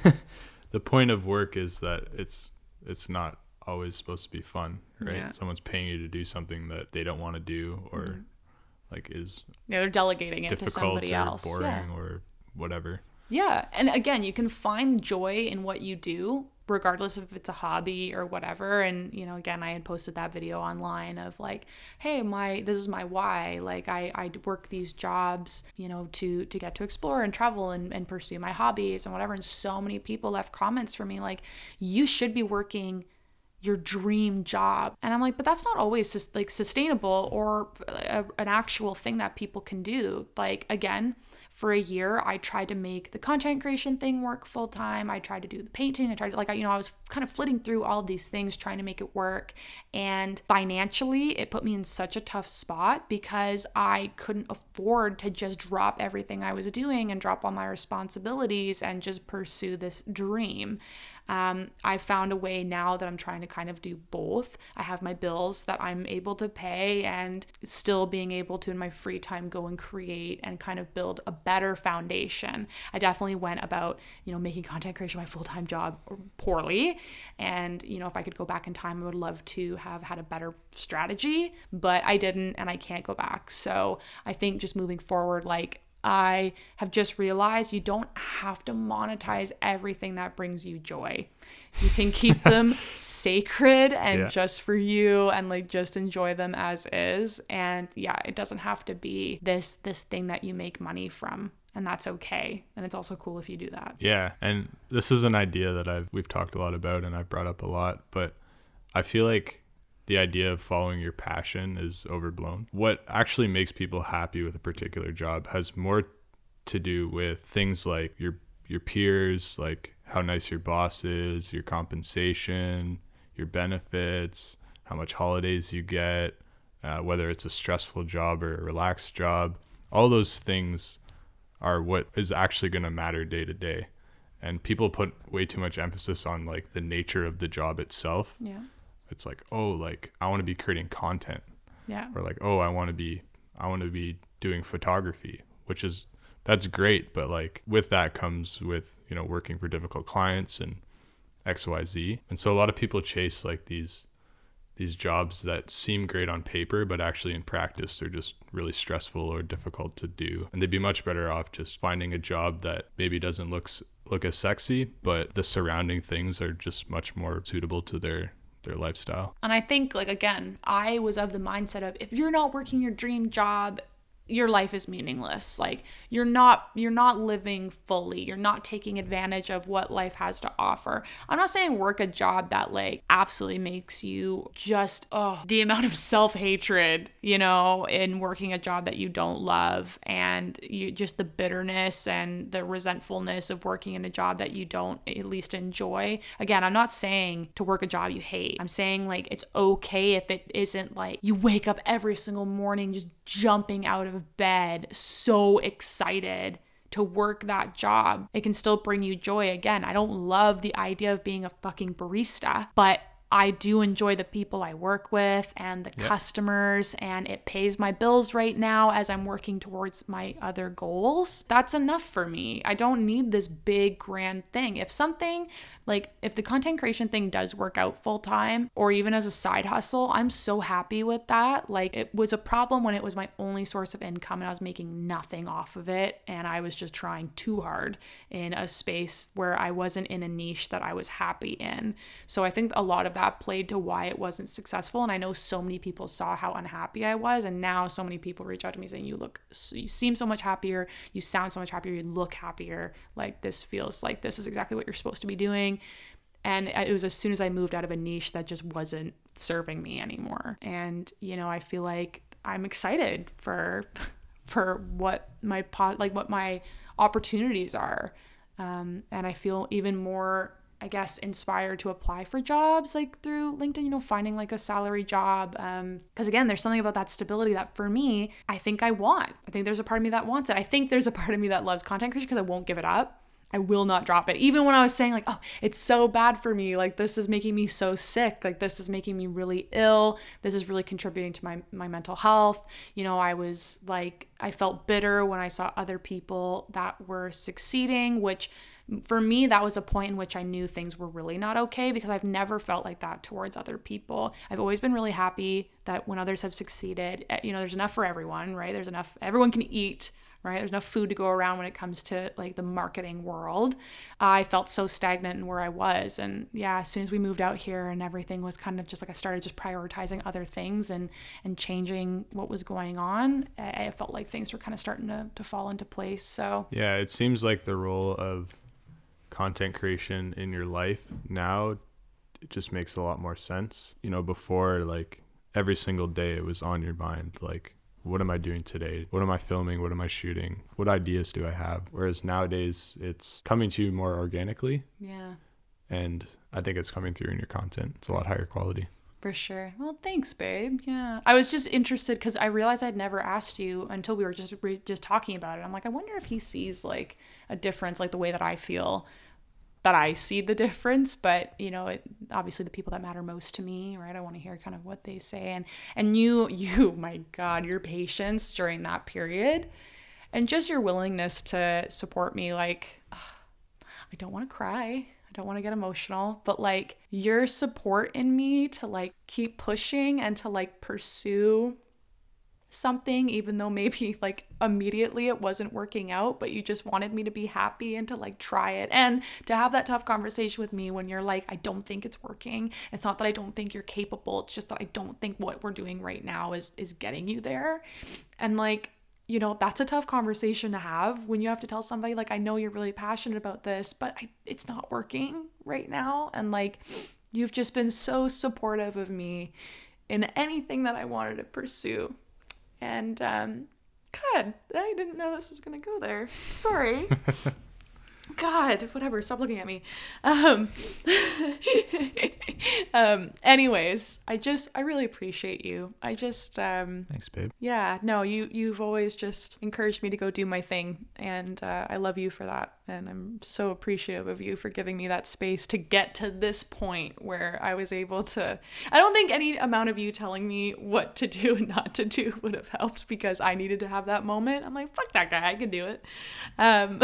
the point of work is that it's, it's not always supposed to be fun, right? Yeah. Someone's paying you to do something that they don't want to do, or mm-hmm. like is yeah, they're delegating it to somebody or else. Boring yeah. or whatever. Yeah. And again, you can find joy in what you do, regardless if it's a hobby or whatever. And, you know, again, I had posted that video online of like, hey, my, this is my why. Like I, I work these jobs, you know, to, to get to explore and travel and, and pursue my hobbies and whatever. And so many people left comments for me like, you should be working your dream job. And I'm like, but that's not always sus- like sustainable or a, an actual thing that people can do. Like, again, for a year, I tried to make the content creation thing work full time. I tried to do the painting. I tried to like, I, you know, I was kind of flitting through all of these things, trying to make it work. And financially, it put me in such a tough spot because I couldn't afford to just drop everything I was doing and drop all my responsibilities and just pursue this dream. Um, I found a way now that I'm trying to kind of do both. I have my bills that I'm able to pay, and still being able to in my free time go and create and kind of build a better foundation. I definitely went about, you know, making content creation my full-time job poorly. And, you know, if I could go back in time, I would love to have had a better strategy, but I didn't, and I can't go back. So I think just moving forward, like, I have just realized you don't have to monetize everything that brings you joy. You can keep them sacred and yeah. just for you, and like just enjoy them as is. And yeah, it doesn't have to be this this thing that you make money from. And that's okay. And it's also cool if you do that. Yeah. And this is an idea that I've we've talked a lot about and I've brought up a lot, but I feel like the idea of following your passion is overblown. What actually makes people happy with a particular job has more to do with things like your your peers, like how nice your boss is, your compensation, your benefits, how much holidays you get, uh, whether it's a stressful job or a relaxed job. All those things are what is actually going to matter day to day. And people put way too much emphasis on like the nature of the job itself. Yeah. It's like, oh, like I want to be creating content. Yeah. Or like, oh, I want to be, I want to be doing photography, which is, that's great. But like with that comes with, you know, working for difficult clients and X, Y, Z. And so a lot of people chase like these, these jobs that seem great on paper, but actually in practice, they're just really stressful or difficult to do. And they'd be much better off just finding a job that maybe doesn't look, look as sexy, but the surrounding things are just much more suitable to their their lifestyle. And I think, like, again, I was of the mindset of, if you're not working your dream job, your life is meaningless. Like you're not you're not living fully. You're not taking advantage of what life has to offer. I'm not saying work a job that like absolutely makes you just oh the amount of self-hatred, you know, in working a job that you don't love, and you just the bitterness and the resentfulness of working in a job that you don't at least enjoy. Again, I'm not saying to work a job you hate. I'm saying like it's okay if it isn't like you wake up every single morning just jumping out of bed so excited to work that job. It can still bring you joy. Again, I don't love the idea of being a fucking barista, but I do enjoy the people I work with and the yep. customers, and it pays my bills right now as I'm working towards my other goals. That's enough for me. I don't need this big grand thing. If something like if the content creation thing does work out full time or even as a side hustle, I'm so happy with that. Like it was a problem when it was my only source of income and I was making nothing off of it. And I was just trying too hard in a space where I wasn't in a niche that I was happy in. So I think a lot of that played to why it wasn't successful. And I know so many people saw how unhappy I was. And now so many people reach out to me saying, you look, you seem so much happier. You sound so much happier. You look happier. Like this feels like this is exactly what you're supposed to be doing. And it was as soon as I moved out of a niche that just wasn't serving me anymore. And, you know, I feel like I'm excited for for what my pot like what my opportunities are. Um, and I feel even more, I guess, inspired to apply for jobs like through LinkedIn, you know, finding like a salary job. Um, because again, there's something about that stability that for me, I think I want. I think there's a part of me that wants it. I think there's a part of me that loves content creation because I won't give it up. I will not drop it. Even when I was saying like, oh, it's so bad for me. Like this is making me so sick. Like this is making me really ill. This is really contributing to my, my mental health. You know, I was like, I felt bitter when I saw other people that were succeeding, which for me, that was a point in which I knew things were really not okay because I've never felt like that towards other people. I've always been really happy that when others have succeeded, you know, there's enough for everyone, right? There's enough, everyone can eat. Right? There's enough food to go around when it comes to like the marketing world. I felt so stagnant in where I was. And yeah, as soon as we moved out here and everything was kind of just like I started just prioritizing other things and and changing what was going on, I, I felt like things were kind of starting to, to fall into place. So yeah, it seems like the role of content creation in your life now, it just makes a lot more sense. You know, before like every single day it was on your mind, like, what am I doing today? What am I filming? What am I shooting? What ideas do I have? Whereas nowadays it's coming to you more organically. Yeah. And I think it's coming through in your content. It's a lot higher quality. For sure. Well, thanks, babe. Yeah. I was just interested because I realized I'd never asked you until we were just re- just talking about it. I'm like, I wonder if he sees like a difference, like the way that I feel, that I see the difference. But, you know, it, obviously the people that matter most to me, right? I want to hear kind of what they say. And, and you, you, my God, your patience during that period and just your willingness to support me. Like, I don't want to cry. I don't want to get emotional, but like your support in me to like keep pushing and to like pursue something, even though maybe like immediately it wasn't working out, but you just wanted me to be happy and to like try it and to have that tough conversation with me when you're like, I don't think it's working. It's not that I don't think you're capable. It's just that I don't think what we're doing right now is is getting you there. And like, you know, that's a tough conversation to have when you have to tell somebody like, I know you're really passionate about this, but I, it's not working right now. And like, you've just been so supportive of me in anything that I wanted to pursue. And, um, God, I didn't know this was going to go there. Sorry. God, whatever. Stop looking at me. Um, um, anyways, I just, I really appreciate you. I just, um, thanks, babe. Yeah, no, you, you've always just encouraged me to go do my thing. And, uh, I love you for that. And I'm so appreciative of you for giving me that space to get to this point where I was able to, I don't think any amount of you telling me what to do and not to do would have helped because I needed to have that moment. I'm like, fuck that guy. I can do it. Um,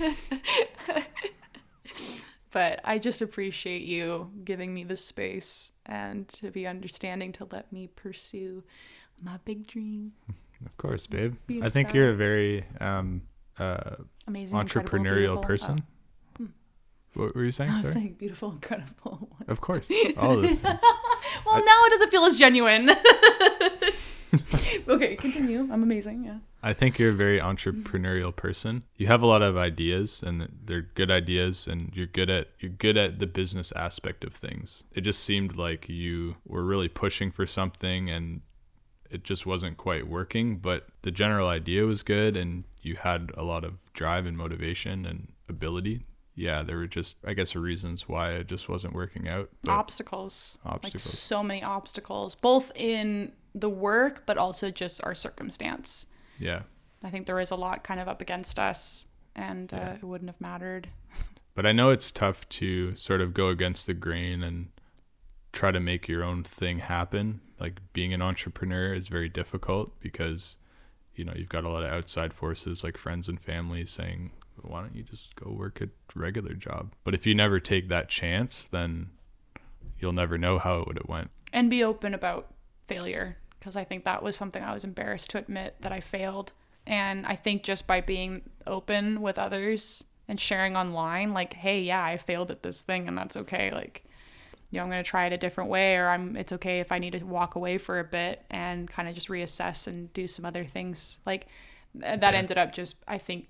But I just appreciate you giving me the space and to be understanding to let me pursue my big dream. Of course, babe. Being I think star. you're a very um, uh, amazing, entrepreneurial person. Oh. What were you saying? I was Sorry? saying beautiful, incredible. Of course. All of those things. Well, I, now it doesn't feel as genuine. Okay, continue. I'm amazing. Yeah. I think you're a very entrepreneurial person. You have a lot of ideas, and they're good ideas, and you're good at you're good at the business aspect of things. It just seemed like you were really pushing for something, and it just wasn't quite working. But the general idea was good, and you had a lot of drive and motivation and ability. Yeah, there were just, I guess, reasons why it just wasn't working out. Obstacles. Obstacles. Like so many obstacles, both in the work, but also just our circumstance. Yeah. I think there is a lot kind of up against us, and Yeah. uh, it wouldn't have mattered. But I know it's tough to sort of go against the grain and try to make your own thing happen. Like being an entrepreneur is very difficult because, you know, you've got a lot of outside forces like friends and family saying, why don't you just go work a regular job? But if you never take that chance, then you'll never know how it would have went. And be open about failure, because I think that was something I was embarrassed to admit, that I failed. And I think just by being open with others and sharing online, like, hey, yeah, I failed at this thing and that's okay. Like, you know, I'm going to try it a different way, or I'm, it's okay if I need to walk away for a bit and kind of just reassess and do some other things. Like that Yeah. ended up just, I think,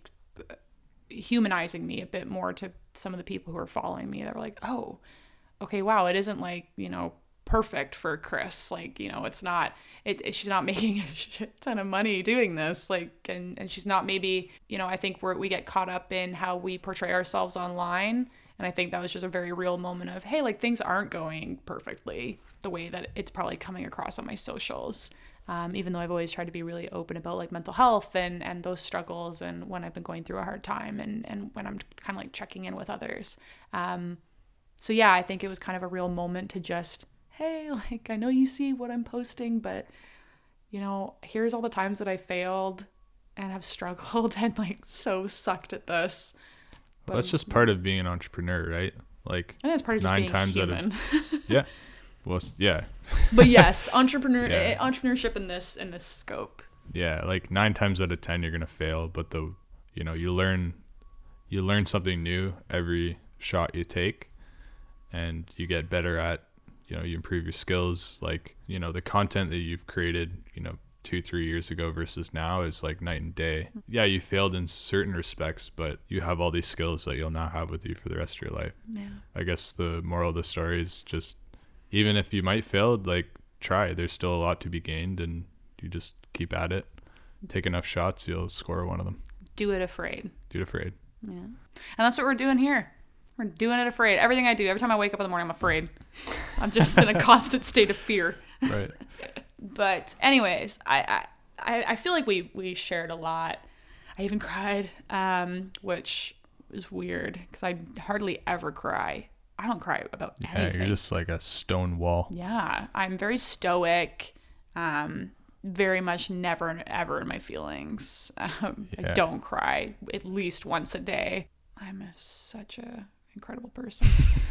humanizing me a bit more to some of the people who were following me. They were like, oh, okay, wow, it isn't like, you know, perfect for Chris. Like, you know, it's not, it, it she's not making a shit ton of money doing this. Like, and, and she's not maybe, you know, I think we're, we get caught up in how we portray ourselves online. And I think that was just a very real moment of, hey, like things aren't going perfectly the way that it's probably coming across on my socials. Um, even though I've always tried to be really open about like mental health and, and those struggles, and when I've been going through a hard time, and, and when I'm kind of like checking in with others. Um, so yeah, I think it was kind of a real moment to just, hey, like, I know you see what I'm posting, but you know, here's all the times that I failed and have struggled and like so sucked at this. But Well, that's just part of being an entrepreneur, right? Like I think that's part of just nine being times human. out of yeah. Well, s- yeah. But yes, entrepreneur Yeah. eh, entrepreneurship in this in this scope. Yeah, like nine times out of ten you're gonna fail, but the you know you learn you learn something new every shot you take, and you get better at, you know, you improve your skills. Like, you know, the content that you've created, you know, two three years ago versus now is like night and day. Yeah, you failed in certain respects, but you have all these skills that you'll now have with you for the rest of your life. Yeah. I guess the moral of the story is just, even if you might fail, like try. There's still a lot to be gained, and you just keep at it. Take enough shots, you'll score one of them. Do it afraid. Do it afraid. Yeah. And that's what we're doing here. We're doing it afraid. Everything I do, every time I wake up in the morning, I'm afraid. I'm just in a constant state of fear. Right. But anyways, I, I, I feel like we, we shared a lot. I even cried, um, which is weird because I hardly ever cry. I don't cry about anything. Yeah, you're just like a stone wall. Yeah, I'm very stoic, um, very much never ever in my feelings. Um, Yeah. I don't cry at least once a day. I'm a, such a incredible person.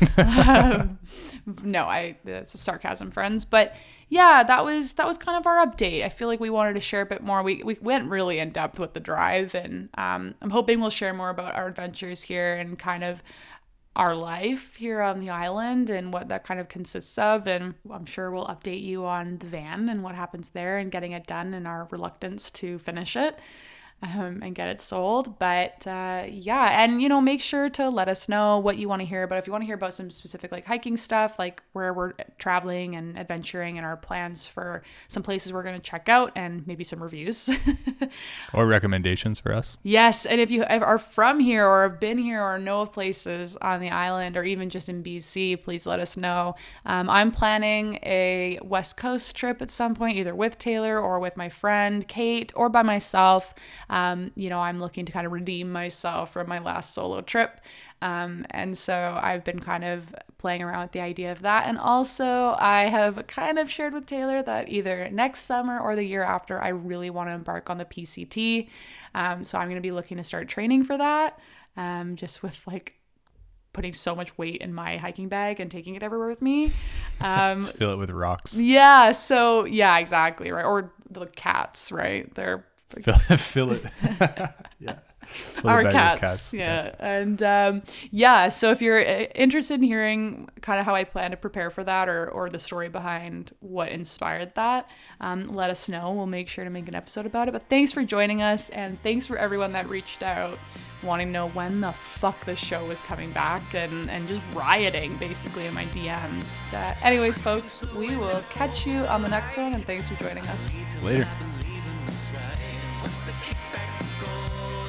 um, no, I that's a sarcasm, friends. But yeah, that was that was kind of our update. I feel like we wanted to share a bit more. We we went really in depth with the drive, and um, I'm hoping we'll share more about our adventures here and kind of our life here on the island and what that kind of consists of. And I'm sure we'll update you on the van and what happens there and getting it done and our reluctance to finish it. Um, and get it sold. But uh, yeah, and you know, make sure to let us know what you want to hear about. If you want to hear about some specific like hiking stuff, like where we're traveling and adventuring and our plans for some places we're going to check out, and maybe some reviews. Or recommendations for us. Yes, and if you are from here or have been here or know of places on the island or even just in B C, please let us know. Um, I'm planning a West Coast trip at some point, either with Taylor or with my friend Kate or by myself. Um, you know, I'm looking to kind of redeem myself from my last solo trip. Um, and so I've been kind of playing around with the idea of that. And also I have kind of shared with Taylor that either next summer or the year after, I really want to embark on the P C T. Um, so I'm going to be looking to start training for that. Um, just with like putting so much weight in my hiking bag and taking it everywhere with me. Um, Just fill it with rocks. yeah. So yeah, exactly. Right. Or the cats, right? They're Fill, fill it. Yeah. Our cats. cats. Yeah. yeah. And um, yeah, so if you're interested in hearing kind of how I plan to prepare for that or, or the story behind what inspired that, um, let us know. We'll make sure to make an episode about it. But thanks for joining us, and thanks for everyone that reached out wanting to know when the fuck the show was coming back and, and just rioting basically in my D Ms. Uh, anyways, folks, we will catch you on the next one, and thanks for joining us. Later.